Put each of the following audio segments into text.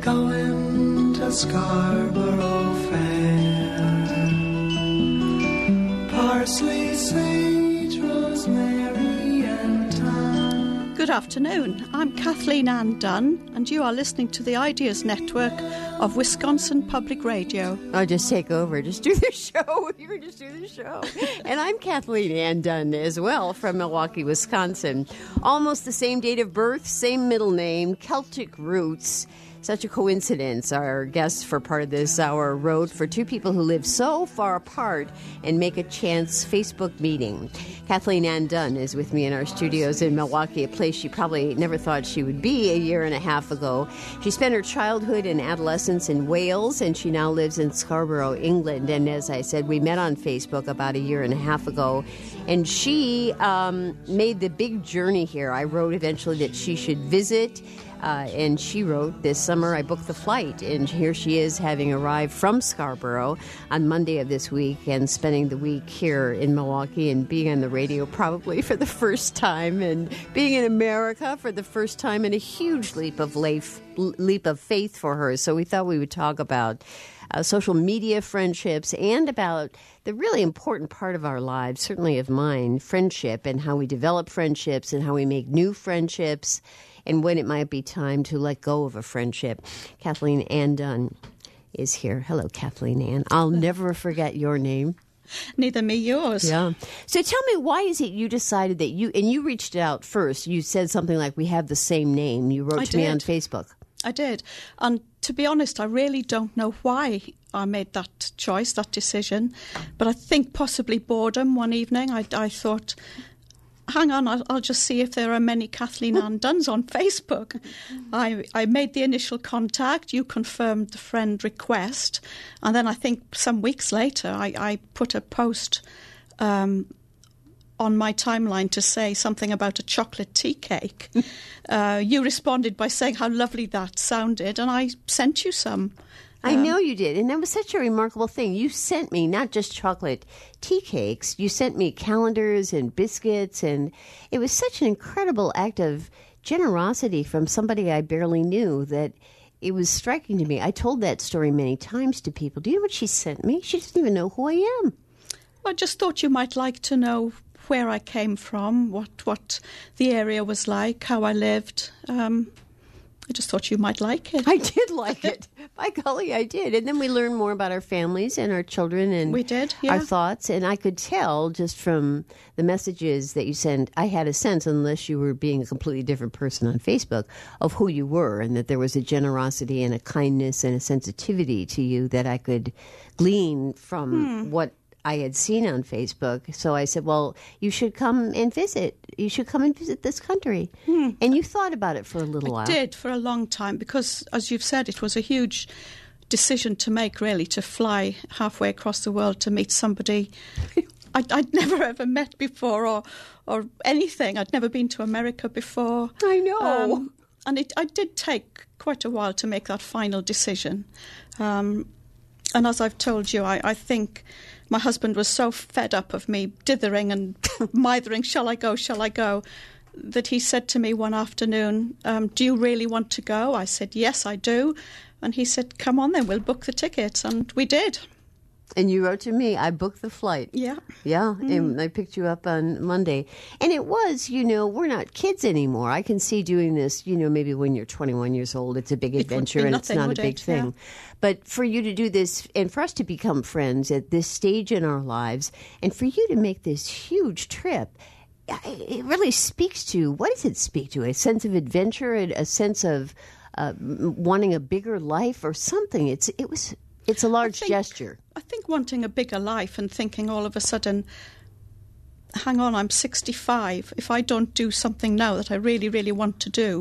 going to Scarborough Fair. Parsley, sage, rosemary and thyme. Good afternoon. I'm Kathleen Ann Dunn, and you are listening to the Ideas Network of Wisconsin Public Radio. I'll just take over. Just do the show. You can just do the show. And I'm Kathleen Ann Dunn as well from Milwaukee, Wisconsin. Almost the same date of birth, same middle name, Celtic roots. Such a coincidence. Our guest for part of this hour wrote for two people who live so far apart and make a chance Facebook meeting. Kathleen Ann Dunn is with me in our studios in Milwaukee, a place she probably never thought she would be a year and a half ago. She spent her childhood and adolescence in Wales, and she now lives in Scarborough, England. And as I said, we met on Facebook about a year and a half ago, and she made the big journey here. I wrote eventually that she should visit. And she wrote, this summer I booked the flight, and here she is, having arrived from Scarborough on Monday of this week and spending the week here in Milwaukee and being on the radio probably for the first time and being in America for the first time, and a huge leap of faith for her. So we thought we would talk about social media friendships and about the really important part of our lives, certainly of mine, friendship, and how we develop friendships and how we make new friendships, and when it might be time to let go of a friendship. Kathleen Ann Dunn is here. Hello, Kathleen Ann. I'll never forget your name. Neither me, yours. Yeah. So tell me, why is it you decided that you reached out first? You said something like, we have the same name. You wrote to me on Facebook. I did. And to be honest, I really don't know why I made that choice, that decision. But I think possibly boredom. One evening I thought, hang on, I'll just see if there are many Kathleen Ann Dunns on Facebook. I made the initial contact. You confirmed the friend request. And then I think some weeks later, I put a post on my timeline to say something about a chocolate tea cake. You responded by saying how lovely that sounded, and I sent you some. I know you did, and that was such a remarkable thing. You sent me not just chocolate tea cakes, you sent me calendars and biscuits, and it was such an incredible act of generosity from somebody I barely knew that it was striking to me. I told that story many times to people. Do you know what she sent me? She doesn't even know who I am. I just thought you might like to know where I came from, what the area was like, how I lived. I just thought you might like it. I did like it. By golly, I did. And then we learned more about our families and our children and we did, yeah. Our thoughts. And I could tell just from the messages that you sent, I had a sense, unless you were being a completely different person on Facebook, of who you were, and that there was a generosity and a kindness and a sensitivity to you that I could glean from what I had seen on Facebook. So I said, well, you should come and visit. You should come and visit this country. And you thought about it for a little while. I did, for a long time, because, as you've said, it was a huge decision to make, really, to fly halfway across the world to meet somebody I'd never ever met before or anything. I'd never been to America before. I know. And I did take quite a while to make that final decision. And as I've told you, I think my husband was so fed up of me dithering and mithering, shall I go, that he said to me one afternoon, do you really want to go? I said, yes, I do. And he said, come on then, we'll book the tickets. And we did. And you wrote to me, I booked the flight. Yeah. Yeah, and I picked you up on Monday. And it was, we're not kids anymore. I can see doing this, maybe when you're 21 years old, it's a big adventure and it's not a big thing. Yeah. But for you to do this and for us to become friends at this stage in our lives and for you to make this huge trip, it really speaks to, what does it speak to? A sense of adventure, a sense of wanting a bigger life or something. It's a large gesture. I think wanting a bigger life and thinking all of a sudden, hang on, I'm 65. If I don't do something now that I really, really want to do,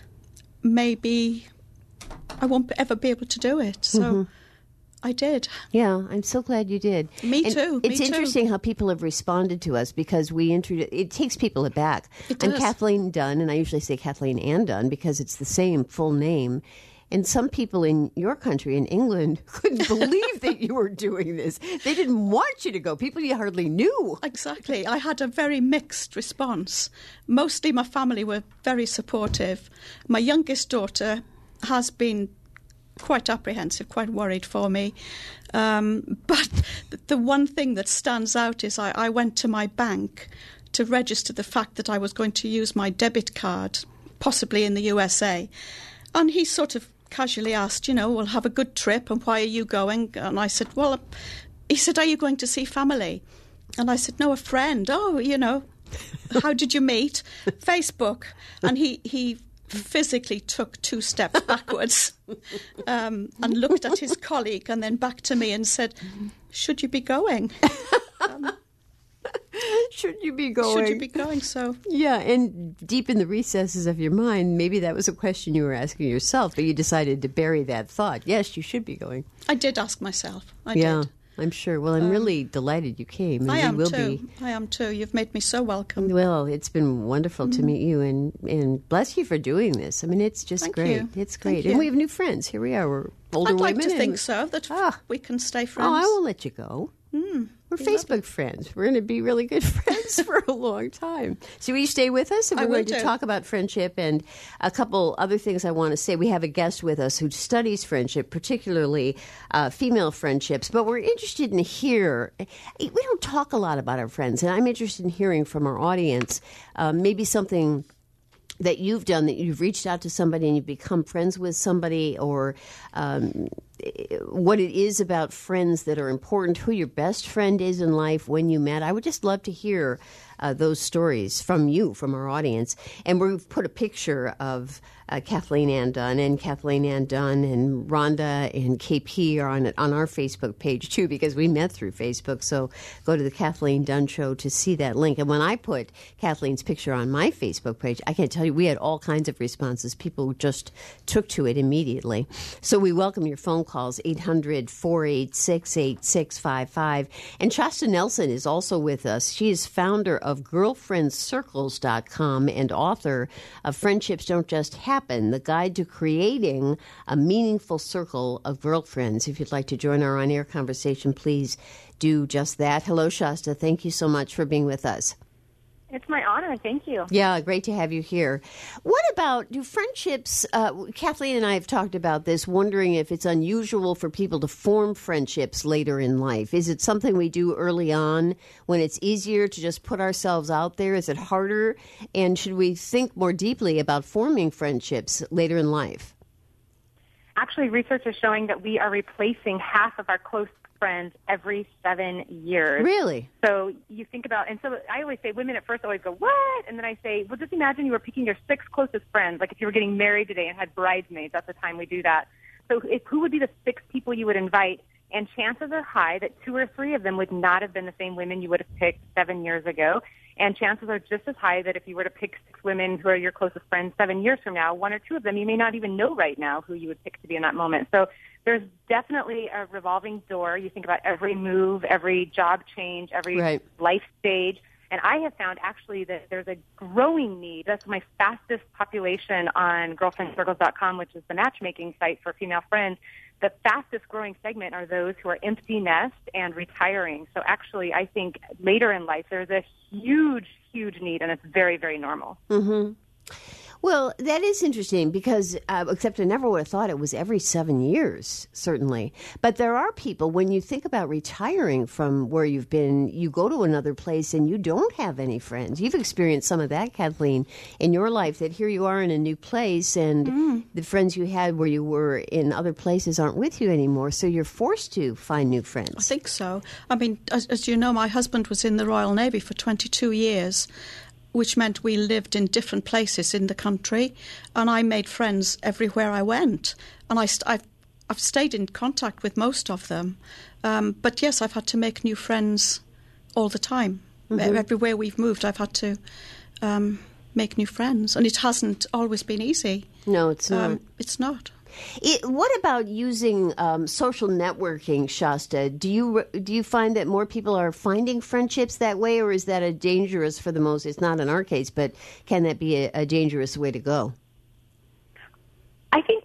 maybe I won't ever be able to do it. So I did. Yeah, I'm so glad you did. Me too. It's interesting how people have responded to us because it takes people aback. I'm Kathleen Dunn, and I usually say Kathleen Ann Dunn because it's the same full name. And some people in your country, in England, couldn't believe that you were doing this. They didn't want you to go. People you hardly knew. Exactly. I had a very mixed response. Mostly my family were very supportive. My youngest daughter has been quite apprehensive, quite worried for me. But the one thing that stands out is I went to my bank to register the fact that I was going to use my debit card, possibly in the USA. And he sort of casually asked, we'll have a good trip, and why are you going? And I said, he said, are you going to see family? And I said, no, a friend. Oh, how did you meet? Facebook. And he physically took 2 steps backwards and looked at his colleague and then back to me and said, should you be going? Should you be going? Should you be going? So yeah, and deep in the recesses of your mind, maybe that was a question you were asking yourself, but you decided to bury that thought. Yes, you should be going. I did ask myself. I did. I'm sure. Well, I'm really delighted you came. And I am will too. Be. I am too. You've made me so welcome. Well, it's been wonderful to meet you, and bless you for doing this. I mean, it's just Thank great. you. It's great. Thank And you. we have new friends. Here we are. We're older I'd like women. to think so, that we can stay friends. Oh, I won't let you go. We're Facebook friends. We're going to be really good friends for a long time. So will you stay with us? And I we're will going to do. talk about friendship and a couple other things I want to say. We have a guest with us who studies friendship, particularly female friendships. But we're interested in hear. We don't talk a lot about our friends, and I'm interested in hearing from our audience maybe something that you've done, that you've reached out to somebody and you've become friends with somebody, or what it is about friends that are important, who your best friend is in life, when you met. I would just love to hear those stories from you, from our audience. And we've put a picture of Kathleen Ann Dunn, and Kathleen Ann Dunn and Rhonda and KP are on our Facebook page too, because we met through Facebook. So go to the Kathleen Dunn Show to see that link. And when I put Kathleen's picture on my Facebook page, I can tell you we had all kinds of responses. People just took to it immediately. So we welcome your phone calls, 800-486-8655. And Shasta Nelson is also with us. She is founder of GirlfriendCircles.com and author of Friendships Don't Just Happen, the guide to creating a meaningful circle of girlfriends. If you'd like to join our on-air conversation, please do just that. Hello, Shasta. Thank you so much for being with us. It's my honor. Thank you. Yeah, great to have you here. What about, do friendships, Kathleen and I have talked about this, wondering if it's unusual for people to form friendships later in life. Is it something we do early on when it's easier to just put ourselves out there? Is it harder? And should we think more deeply about forming friendships later in life? Actually, research is showing that we are replacing half of our close friends every 7 years. Really? So you think about, and so I always say, women at first always go, what? And then I say, well, just imagine you were picking your 6 closest friends. Like if you were getting married today and had bridesmaids, that's the time we do that. So who would be the 6 people you would invite? And chances are high that 2 or 3 of them would not have been the same women you would have picked 7 years ago. And chances are just as high that if you were to pick 6 women who are your closest friends 7 years from now, 1 or 2 of them you may not even know right now who you would pick to be in that moment. So there's definitely a revolving door. You think about every move, every job change, every life stage. And I have found actually that there's a growing need. That's my fastest population on GirlfriendCircles.com, which is the matchmaking site for female friends. The fastest growing segment are those who are empty nest and retiring. So actually, I think later in life, there's a huge, huge need, and it's very, very normal. Mm-hmm. Well, that is interesting because, except I never would have thought it was every 7 years, certainly. But there are people, when you think about retiring from where you've been, you go to another place and you don't have any friends. You've experienced some of that, Kathleen, in your life, that here you are in a new place and the friends you had where you were in other places aren't with you anymore. So you're forced to find new friends. I think so. I mean, as you know, my husband was in the Royal Navy for 22 years. Which meant we lived in different places in the country, and I made friends everywhere I went. And I've stayed in contact with most of them. But yes, I've had to make new friends all the time. Mm-hmm. Everywhere we've moved, I've had to make new friends. And it hasn't always been easy. No, it's not. It's not. What about using social networking, Shasta? Do you find that more people are finding friendships that way, or is that a dangerous, for the most, it's not in our case, but can that be a dangerous way to go? I think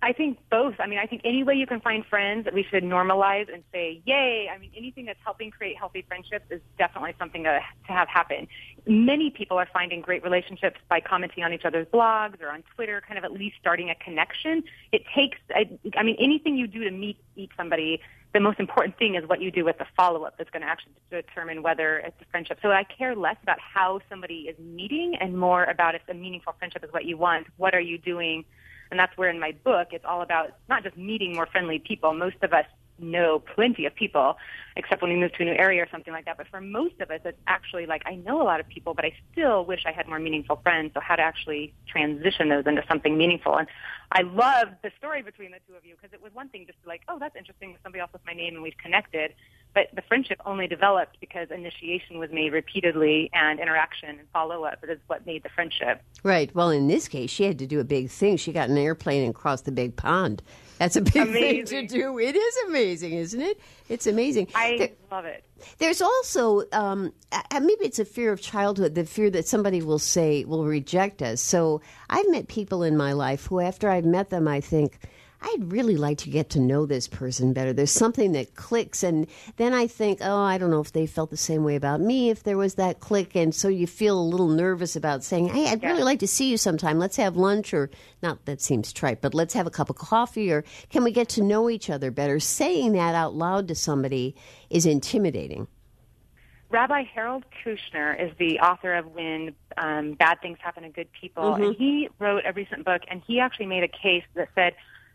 I think both. I mean, I think any way you can find friends that we should normalize and say, yay. I mean, anything that's helping create healthy friendships is definitely something to have happen. Many people are finding great relationships by commenting on each other's blogs or on Twitter, kind of at least starting a connection. It takes, I mean, anything you do to meet somebody, the most important thing is what you do with the follow-up that's going to actually determine whether it's a friendship. So I care less about how somebody is meeting and more about if a meaningful friendship is what you want. What are you doing? And that's where in my book it's all about not just meeting more friendly people. Most of us know plenty of people, except when we move to a new area or something like that. But for most of us, it's actually like I know a lot of people, but I still wish I had more meaningful friends. So how to actually transition those into something meaningful. And I love the story between the two of you because it was one thing just to like, oh, that's interesting. Somebody else with my name and we've connected. But the friendship only developed because initiation was made repeatedly and interaction and follow-up is what made the friendship. Right. Well, in this case, she had to do a big thing. She got an airplane and crossed the big pond. That's a big thing to do. It is amazing, isn't it? It's amazing. I love it. There's also, maybe it's a fear of childhood, the fear that somebody will reject us. So I've met people in my life who, after I've met them, I think, I'd really like to get to know this person better. There's something that clicks, and then I think, oh, I don't know if they felt the same way about me, if there was that click, and so you feel a little nervous about saying, hey, I'd really like to see you sometime. Let's have lunch, or not that seems trite, but let's have a cup of coffee, or can we get to know each other better? Saying that out loud to somebody is intimidating. Rabbi Harold Kushner is the author of When Bad Things Happen to Good People, and he wrote a recent book, and he actually made a case that said,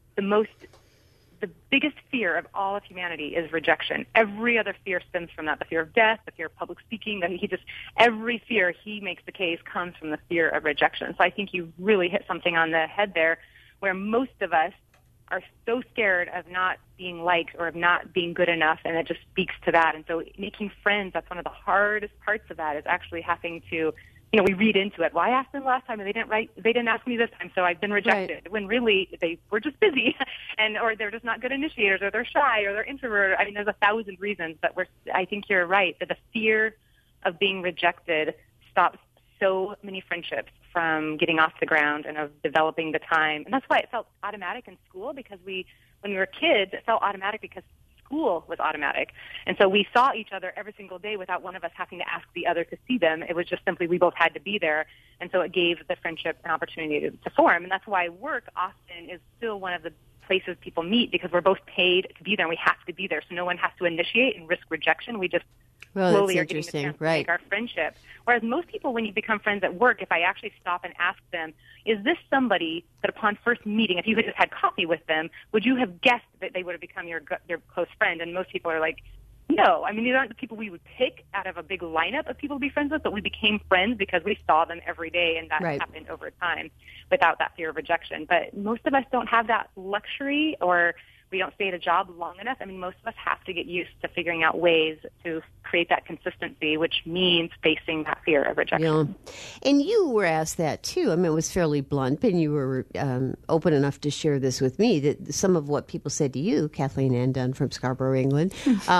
the biggest fear of all of humanity is rejection. Every other fear stems from that, the fear of death, the fear of public speaking. Every fear, he makes the case, comes from the fear of rejection. So I think you really hit something on the head there, where most of us are so scared of not being liked or of not being good enough, and it just speaks to that. And so making friends, that's one of the hardest parts of that, is actually having to, we read into it. Well, I asked them last time and they didn't ask me this time, so I've been rejected. Right. When really they were just busy, or they're just not good initiators, or they're shy, or they're introverted. I mean, there's 1,000 reasons, but I think you're right that the fear of being rejected stops so many friendships from getting off the ground and of developing the time. And that's why it felt automatic in school, because when we were kids, it felt automatic because school was automatic. And so we saw each other every single day without one of us having to ask the other to see them. It was just simply we both had to be there. And so it gave the friendship an opportunity to form. And that's why work often is still one of the places people meet, because we're both paid to be there and we have to be there. So no one has to initiate and risk rejection. We just slowly are getting the chance to make our friendship. Whereas most people, when you become friends at work, if I actually stop and ask them, is this somebody that upon first meeting, if you had just had coffee with them, would you have guessed that they would have become your close friend? And most people are like, no. I mean, these aren't the people we would pick out of a big lineup of people to be friends with, but we became friends because we saw them every day, and that happened over time without that fear of rejection. But most of us don't have that luxury, or we don't stay at a job long enough. I mean, most of us have to get used to figuring out ways to create that consistency, which means facing that fear of rejection. Yeah. And you were asked that, too. I mean, it was fairly blunt, and you were open enough to share this with me, that some of what people said to you, Kathleen Ann Dunn from Scarborough, England,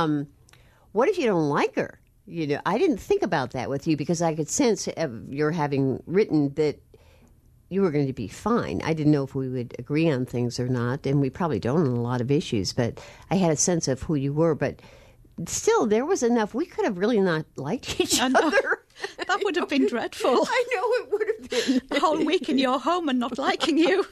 what if you don't like her? I didn't think about that with you, because I could sense your having written that you were going to be fine. I didn't know if we would agree on things or not, and we probably don't on a lot of issues, but I had a sense of who you were. But still, there was enough. We could have really not liked each other. That would have been dreadful. I know it would have been. A whole week in your home and not liking you.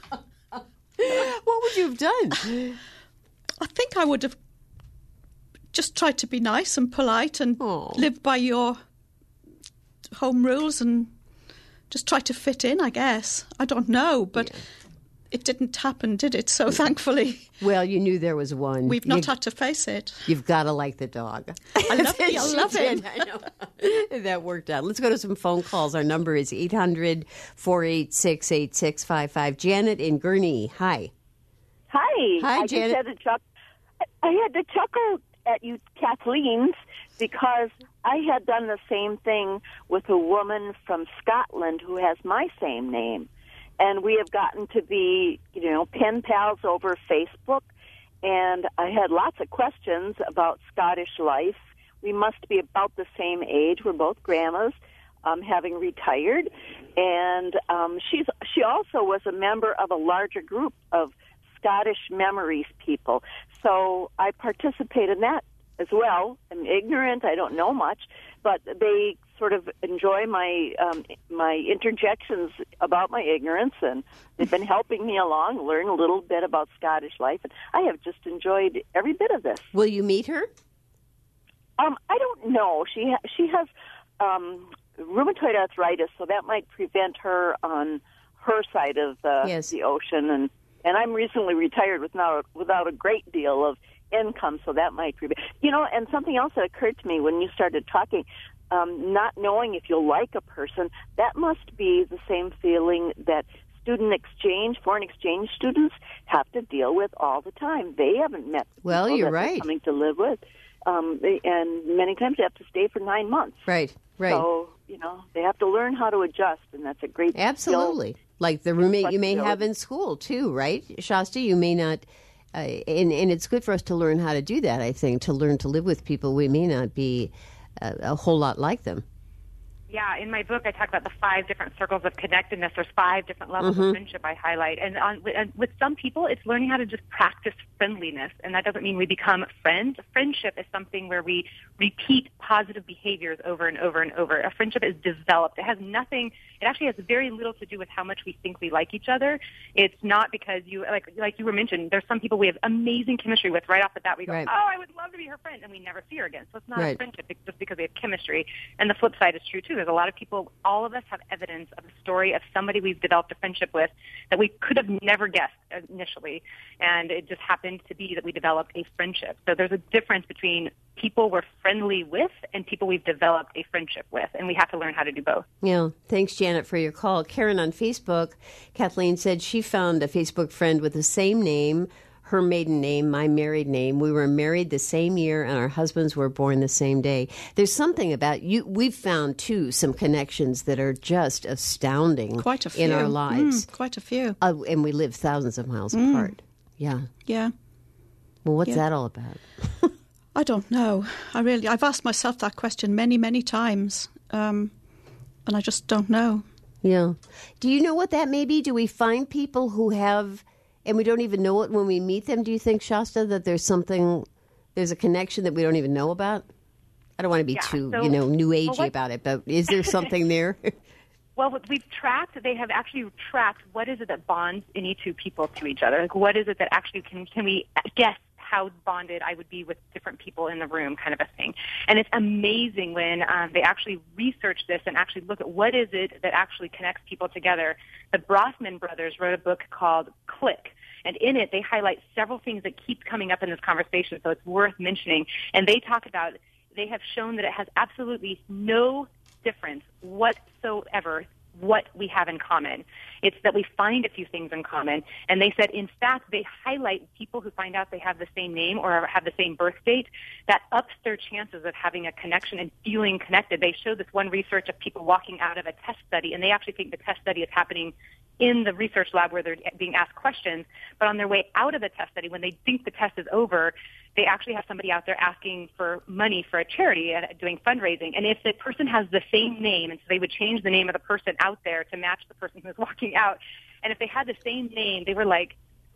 What would you have done? I think I would have just tried to be nice and polite and live by your home rules and just try to fit in, I guess. I don't know, but it didn't happen, did it? So thankfully. Well, you knew there was one. We've not had to face it. You've got to like the dog. I love him. I know. That worked out. Let's go to some phone calls. Our number is 800-486-8655. Janet in Gurnee. Hi. Hi. Hi, Janet. I had to chuckle at you, Kathleen's, because I had done the same thing with a woman from Scotland who has my same name. And we have gotten to be, pen pals over Facebook. And I had lots of questions about Scottish life. We must be about the same age. We're both grandmas, having retired. And she also was a member of a larger group of Scottish Memories people. So I participate in that as well. I'm ignorant. I don't know much, but they sort of enjoy my my interjections about my ignorance, and they've been helping me along, learn a little bit about Scottish life. And I have just enjoyed every bit of this. Will you meet her? I don't know. She has rheumatoid arthritis, so that might prevent her on her side of the ocean. And I'm recently retired without a great deal of income, so that might prevent. And something else that occurred to me when you started talking, not knowing if you'll like a person, that must be the same feeling that foreign exchange students have to deal with all the time. They haven't met the people you're that right. they're coming to live with. And many times they have to stay for 9 months. Right. So, they have to learn how to adjust, and that's a great Absolutely. skill. Like the roommate you may have in school, too, right? Shasta, you may not, and it's good for us to learn how to do that, I think, to learn to live with people. We may not be a whole lot like them. Yeah, in my book, I talk about the 5 different circles of connectedness. There's 5 different levels of friendship I highlight. And with some people, it's learning how to just practice friendliness. And that doesn't mean we become friends. Friendship is something where we repeat positive behaviors over and over and over. A friendship is developed. It actually has very little to do with how much we think we like each other. It's not because like you were mentioned, there's some people we have amazing chemistry with right off the bat. We go, Right. I would love to be her friend, and we never see her again. So it's not a friendship just because we have chemistry. And the flip side is true, too. There's a lot of people, all of us have evidence of a story of somebody we've developed a friendship with that we could have never guessed initially. And it just happened to be that we developed a friendship. So there's a difference between people we're friendly with and people we've developed a friendship with. And we have to learn how to do both. Yeah. Thanks, Janet, for your call. Karen on Facebook, Kathleen said she found a Facebook friend with the same name, her maiden name, my married name. We were married the same year, and our husbands were born the same day. There's something about you. We've found, too, some connections that are just astounding. Quite a few. In our lives. Quite a few. And we live thousands of miles apart. Yeah. Yeah. Well, what's that all about? I don't know. I've asked myself that question many, many times, and I just don't know. Yeah. Do you know what that may be? Do we find people who have... and we don't even know it when we meet them? Do you think, Shasta, that there's a connection that we don't even know about? I don't want to be too, new agey about it, but is there something there? Well, they have actually tracked what is it that bonds any two people to each other? Like, what is it that actually can we guess how bonded I would be with different people in the room, kind of a thing. And it's amazing when they actually research this and actually look at what is it that actually connects people together. The Brosman brothers wrote a book called Click. And in it, they highlight several things that keep coming up in this conversation, so it's worth mentioning. And they talk about, they have shown that it has absolutely no difference whatsoever what we have in common. It's that we find a few things in common. And they said, in fact, they highlight people who find out they have the same name or have the same birth date. That ups their chances of having a connection and feeling connected. They showed this one research of people walking out of a test study, and they actually think the test study is happening in the research lab where they're being asked questions. But on their way out of the test study, when they think the test is over, they actually have somebody out there asking for money for a charity and doing fundraising. And if the person has the same name, and so they would change the name of the person out there to match the person who's walking out, and if they had the same name, they were like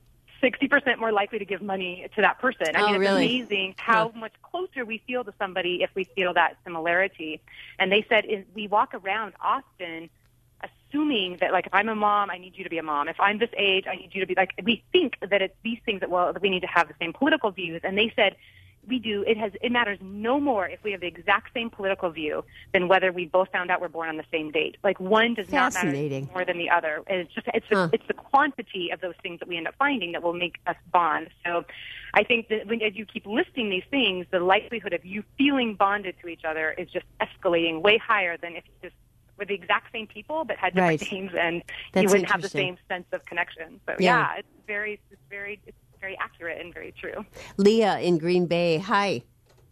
60% more likely to give money to that person. I mean, it's amazing how much closer we feel to somebody if we feel that similarity. And they said we walk around often assuming that, like, if I'm a mom, I need you to be a mom. If I'm this age, I need you to be, like, we think that it's these things that we need to have the same political views. And they said we do. It matters no more if we have the exact same political view than whether we both found out we're born on the same date. Like, one does not matter more than the other. And it's the quantity of those things that we end up finding that will make us bond. So I think that as you keep listing these things, the likelihood of you feeling bonded to each other is just escalating way higher than if you just were the exact same people but had different names, and you wouldn't have the same sense of connection. So it's very accurate and very true. Leah in Green Bay, hi.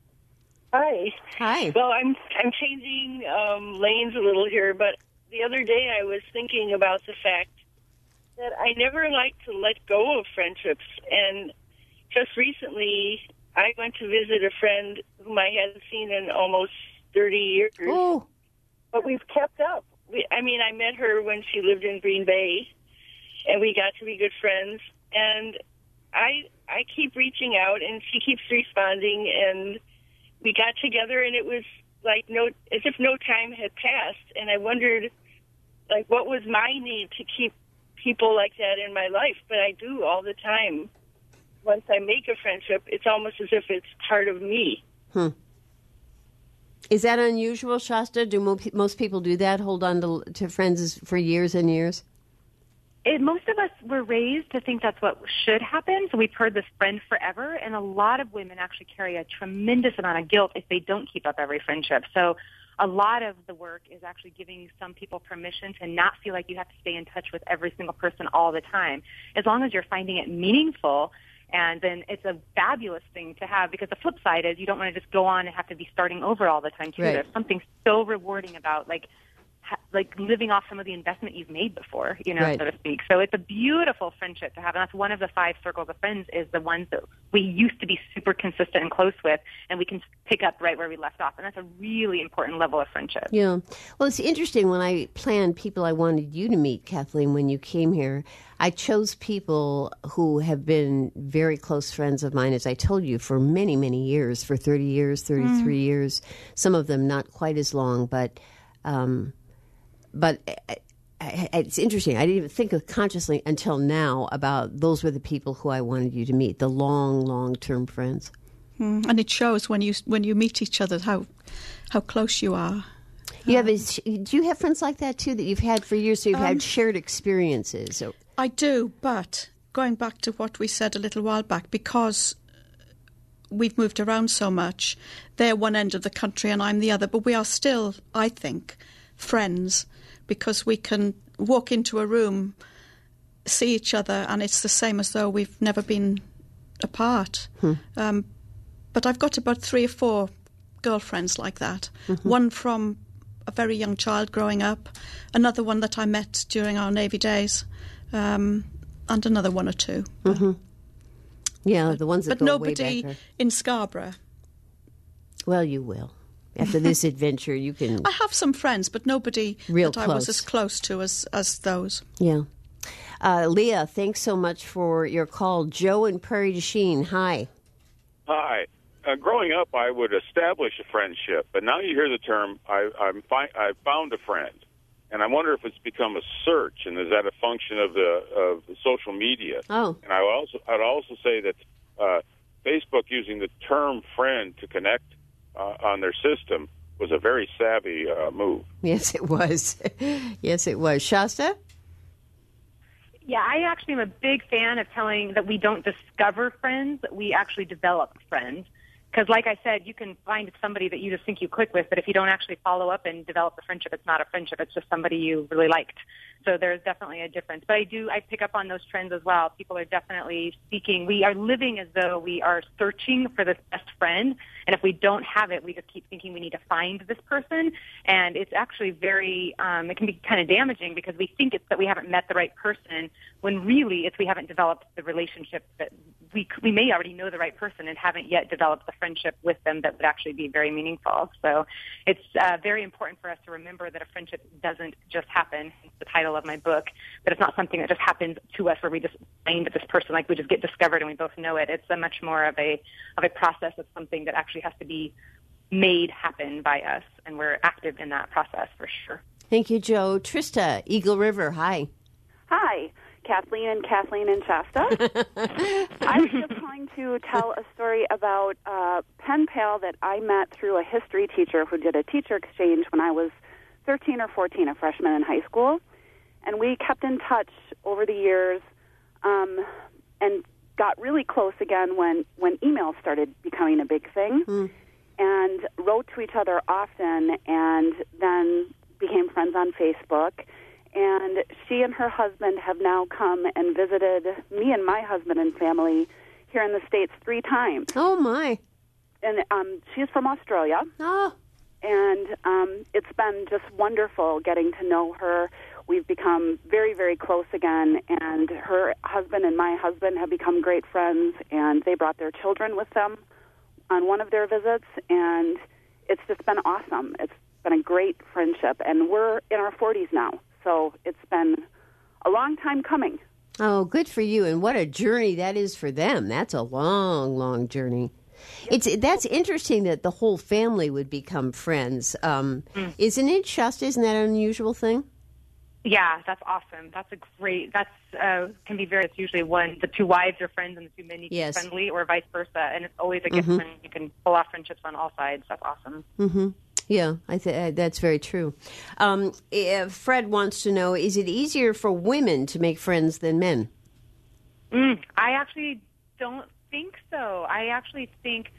Hi. Well, I'm changing lanes a little here, but the other day I was thinking about the fact that I never like to let go of friendships, and just recently I went to visit a friend whom I hadn't seen in almost 30 years. Oh. But we've kept up. I met her when she lived in Green Bay, and we got to be good friends. And I keep reaching out, and she keeps responding, and we got together, and it was like as if no time had passed, and I wondered, like, what was my need to keep people like that in my life? But I do all the time. Once I make a friendship, it's almost as if it's part of me. Is that unusual, Shasta? Do most people do that, hold on to friends for years and years? Most of us were raised to think that's what should happen, so we've heard this friend forever, and a lot of women actually carry a tremendous amount of guilt if they don't keep up every friendship. So a lot of the work is actually giving some people permission to not feel like you have to stay in touch with every single person all the time. As long as you're finding it meaningful, and then it's a fabulous thing to have, because the flip side is you don't want to just go on and have to be starting over all the time, too. Right. There's something so rewarding about, like living off some of the investment you've made before, Right. so to speak. So it's a beautiful friendship to have, and that's one of the 5 circles of friends, is the ones that we used to be super consistent and close with, and we can pick up right where we left off, and that's a really important level of friendship. Yeah. Well, it's interesting. When I planned people I wanted you to meet, Kathleen, when you came here, I chose people who have been very close friends of mine, as I told you, for many, many years, for 30 years, 33 years. Some of them not quite as long, but it's interesting. I didn't even think of consciously until now about those were the people who I wanted you to meet, the long-term friends. And it shows when you meet each other how close you are. Do you have friends like that too that you've had for years? So you've had shared experiences. So. I do, but going back to what we said a little while back, because we've moved around so much, they're one end of the country and I'm the other, but we are still, I think, friends, because we can walk into a room, see each other, and it's the same as though we've never been apart. But I've got about 3 or 4 girlfriends like that. One from a very young child growing up, another one that I met during our Navy days, and another 1 or 2. Yeah, the ones that but go way nobody back. in Scarborough. Well, you will. After this adventure, you can... I have some friends, but nobody Real that I was as close to as those. Yeah. Leah, thanks so much for your call. Joe in Prairie du Chien, hi. Hi. Growing up, I would establish a friendship, but now you hear the term, I found a friend. And I wonder if it's become a search, and is that a function of the social media? Oh. And I'd also say that Facebook using the term friend to connect on their system was a very savvy move. Yes, it was. Yes, it was. Shasta? Yeah, I actually am a big fan of telling that we don't discover friends, that we actually develop friends. Because like I said, you can find somebody that you just think you click with, but if you don't actually follow up and develop the friendship, it's not a friendship. It's just somebody you really liked. So there's definitely a difference. But I pick up on those trends as well. People are definitely seeking. We are living as though we are searching for this best friend. And if we don't have it, we just keep thinking we need to find this person. And it's actually very, it can be kind of damaging because we think it's that we haven't met the right person when really it's we haven't developed the relationship that we may already know the right person and haven't yet developed the friendship with them that would actually be very meaningful. So it's very important for us to remember that a friendship doesn't just happen. It's the title of my book, but it's not something that just happens to us where we just find this person, like we just get discovered and we both know it. It's a much more of a process of something that actually has to be made happen by us, and we're active in that process for sure. Thank you, Joe. Trista, Eagle River, hi. Hi, Kathleen and Shasta. I was just calling to tell a story about a pen pal that I met through a history teacher who did a teacher exchange when I was 13 or 14, a freshman in high school. And we kept in touch over the years and got really close again when email started becoming a big thing, and wrote to each other often, and then became friends on Facebook. And she and her husband have now come and visited me and my husband and family here in the States 3 times. Oh, my. And she's from Australia. Oh. And it's been just wonderful getting to know her. We've become very, very close again, and her husband and my husband have become great friends, and they brought their children with them on one of their visits, and it's just been awesome. It's been a great friendship, and we're in our 40s now. So it's been a long time coming. Oh, good for you. And what a journey that is for them. That's a long, long journey. That's interesting that the whole family would become friends. Isn't it, Shasta? Isn't that an unusual thing? Yeah, that's awesome. That's a great. That's can be very. It's usually the two wives are friends and the two men need to be friendly, or vice versa. And it's always a gift when you can pull off friendships on all sides. That's awesome. Mm-hmm. Yeah, that's very true. Fred wants to know: is it easier for women to make friends than men? I actually don't think so. I actually think.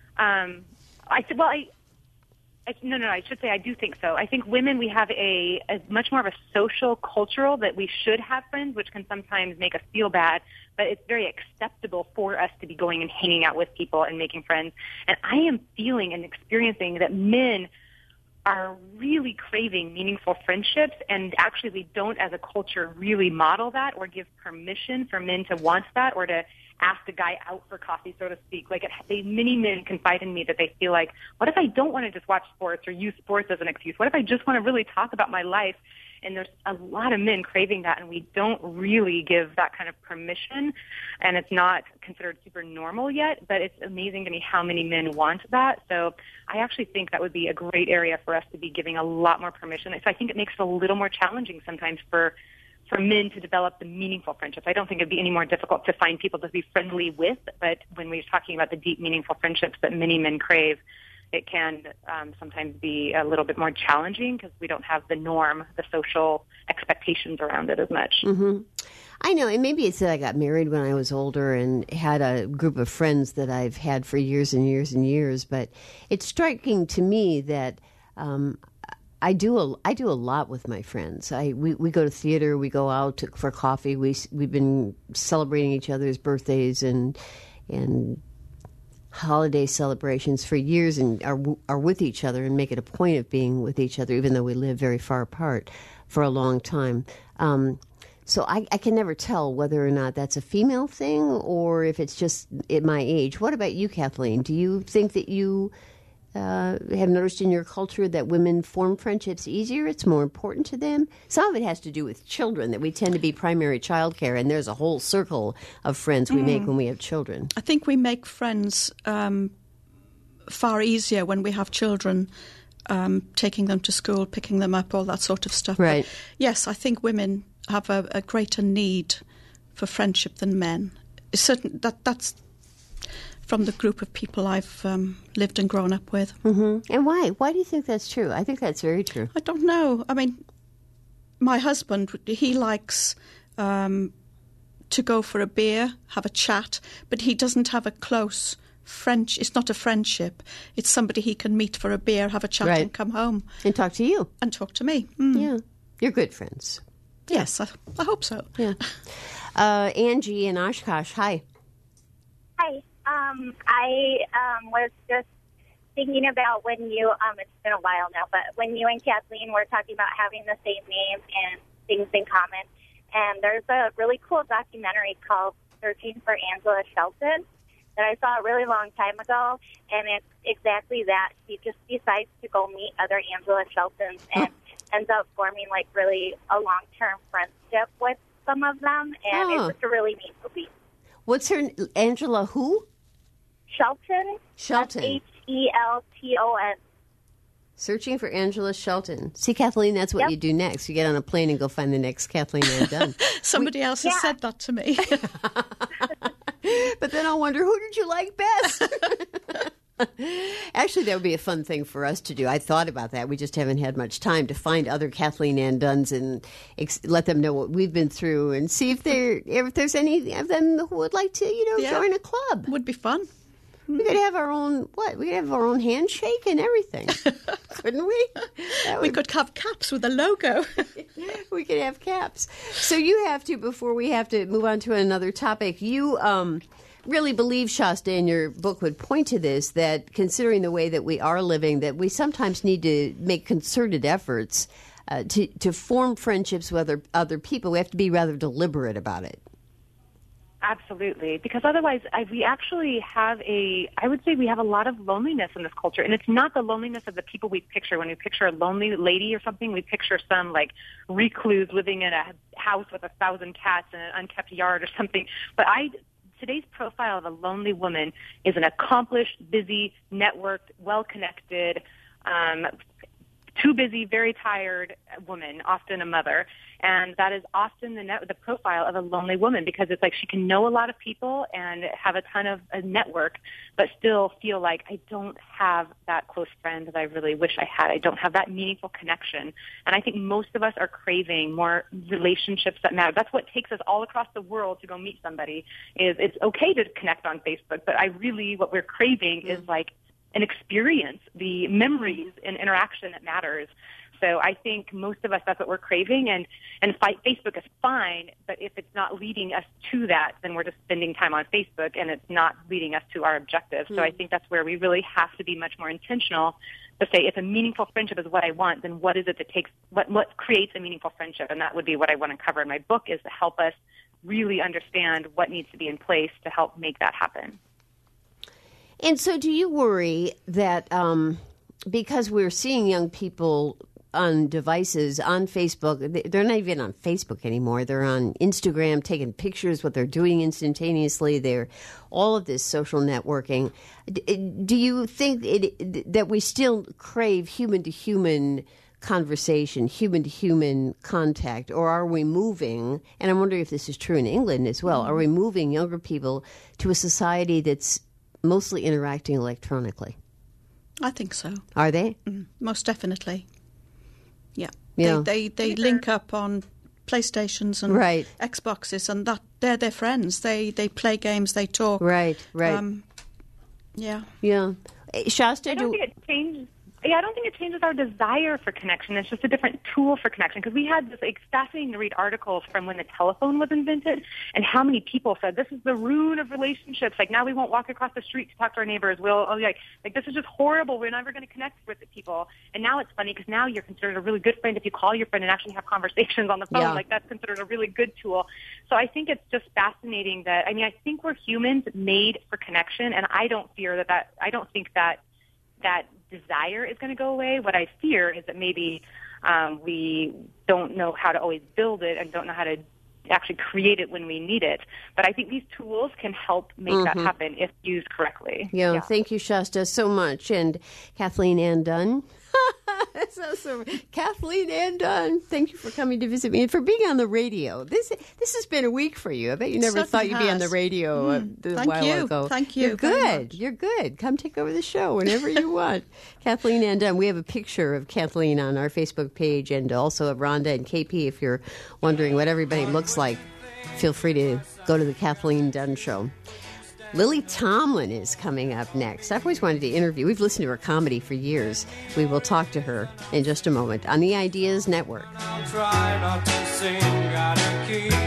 I should say I do think so. I think women, we have a much more of a social, cultural that we should have friends, which can sometimes make us feel bad, but it's very acceptable for us to be going and hanging out with people and making friends. And I am feeling and experiencing that men are really craving meaningful friendships, and actually we don't as a culture really model that or give permission for men to want that or to ask a guy out for coffee, so to speak. Like many men confide in me that they feel like, what if I don't want to just watch sports or use sports as an excuse? What if I just want to really talk about my life? And there's a lot of men craving that, and we don't really give that kind of permission, and it's not considered super normal yet, but it's amazing to me how many men want that. So I actually think that would be a great area for us to be giving a lot more permission. So I think it makes it a little more challenging sometimes for men to develop the meaningful friendships. I don't think it'd be any more difficult to find people to be friendly with, but when we're talking about the deep, meaningful friendships that many men crave, it can sometimes be a little bit more challenging because we don't have the norm, the social expectations around it as much. Mm-hmm. I know, and maybe it's that I got married when I was older and had a group of friends that I've had for years and years and years, but it's striking to me that I do a lot with my friends. We go to theater, we go out for coffee. We've been celebrating each other's birthdays and holiday celebrations for years, and are with each other and make it a point of being with each other, even though we live very far apart for a long time. So I can never tell whether or not that's a female thing or if it's just at my age. What about you, Kathleen? Do you think that you have noticed in your culture that women form friendships easier? It's more important to them? Some of it has to do with children, that we tend to be primary child care, and there's a whole circle of friends we make when we have children. I think we make friends far easier when we have children, taking them to school, picking them up, all that sort of stuff. Right. But yes, I think women have a greater need for friendship than men. That's from the group of people I've lived and grown up with. Mm-hmm. And why? Why do you think that's true? I think that's very true. I don't know. I mean, my husband, he likes to go for a beer, have a chat, but he doesn't have a close friendship. It's not a friendship. It's somebody he can meet for a beer, have a chat, right, and come home. And talk to you. And talk to me. Mm. Yeah. You're good friends. Yes, I hope so. Yeah. Angie in Oshkosh, hi. Hi. I was just thinking about when you, it's been a while now, but when you and Kathleen were talking about having the same name and things in common. And there's a really cool documentary called Searching for Angela Shelton that I saw a really long time ago. And it's exactly that. She just decides to go meet other Angela Sheltons and ends up forming like really a long-term friendship with some of them. And it's just a really neat movie. What's her, Angela who? Shelton. Shelton. Shelton. Searching for Angela Shelton. See, Kathleen, that's what you do next. You get on a plane and go find the next Kathleen Ann Dunn. Somebody else has said that to me. But then I'll wonder, who did you like best? Actually, that would be a fun thing for us to do. I thought about that. We just haven't had much time to find other Kathleen Ann Dunns and let them know what we've been through and see if there's any of them who would like to, join a club. Would be fun. We could have our own, we could have our own handshake and everything. Couldn't we? We could have caps with a logo. We could have caps. So you have to, before we have to move on to another topic, you really believe, Shasta, in your book would point to this, that considering the way that we are living, that we sometimes need to make concerted efforts to form friendships with other people. We have to be rather deliberate about it. Absolutely, because otherwise we actually have I would say we have a lot of loneliness in this culture, and it's not the loneliness of the people we picture. When we picture a lonely lady or something, we picture some like recluse living in a house with 1,000 cats in an unkept yard or something. But today's profile of a lonely woman is an accomplished, busy, networked, well-connected, too busy, very tired woman, often a mother. And that is often the profile of a lonely woman, because it's like she can know a lot of people and have a ton of a network, but still feel like, I don't have that close friend that I really wish I had. I don't have that meaningful connection. And I think most of us are craving more relationships that matter. That's what takes us all across the world to go meet somebody. Is it's okay to connect on Facebook, but what we're craving is like an experience, the memories and interaction that matters. So I think most of us, that's what we're craving, and Facebook is fine, but if it's not leading us to that, then we're just spending time on Facebook, and it's not leading us to our objective. So I think that's where we really have to be much more intentional to say, if a meaningful friendship is what I want, then what is it that takes, what creates a meaningful friendship? And that would be what I want to cover in my book, is to help us really understand what needs to be in place to help make that happen. And so do you worry that because we're seeing young people on devices, on Facebook, they're not even on Facebook anymore. They're on Instagram, taking pictures, what they're doing instantaneously. They're all of this social networking. Do you think that we still crave human-to-human conversation, human-to-human contact, or are we moving, and I'm wondering if this is true in England as well, are we moving younger people to a society that's mostly interacting electronically? I think so. Are they? Most definitely. Yeah. They link up on PlayStations and Xboxes, and that they're their friends. They play games, they talk. Right. Yeah. Shasta, I don't think it changed. Yeah, I don't think it changes our desire for connection. It's just a different tool for connection. Because we had this fascinating to read articles from when the telephone was invented, and how many people said, this is the ruin of relationships. Like, now we won't walk across the street to talk to our neighbors. Like this is just horrible. We're never going to connect with the people. And now it's funny, because now you're considered a really good friend if you call your friend and actually have conversations on the phone. Yeah. Like, that's considered a really good tool. So I think it's just fascinating that, I think we're humans made for connection, and I don't fear I don't think that desire is going to go away. What I fear is that maybe we don't know how to always build it and don't know how to actually create it when we need it. But I think these tools can help make that happen if used correctly. Yeah, thank you, Shasta, so much. And Kathleen Ann Dunn. That's awesome. Kathleen Ann Dunn, thank you for coming to visit me and for being on the radio. This has been a week for you. I bet you never thought you'd be on the radio a while ago. Thank you. You're good. You're good. Come take over the show whenever you want. Kathleen Ann Dunn. We have a picture of Kathleen on our Facebook page, and also of Rhonda and KP. If you're wondering what everybody looks like, feel free to go to the Kathleen Dunn Show. Lily Tomlin is coming up next. I've always wanted to interview. We've listened to her comedy for years. We will talk to her in just a moment on the Ideas Network. I'll try not to sing out of key.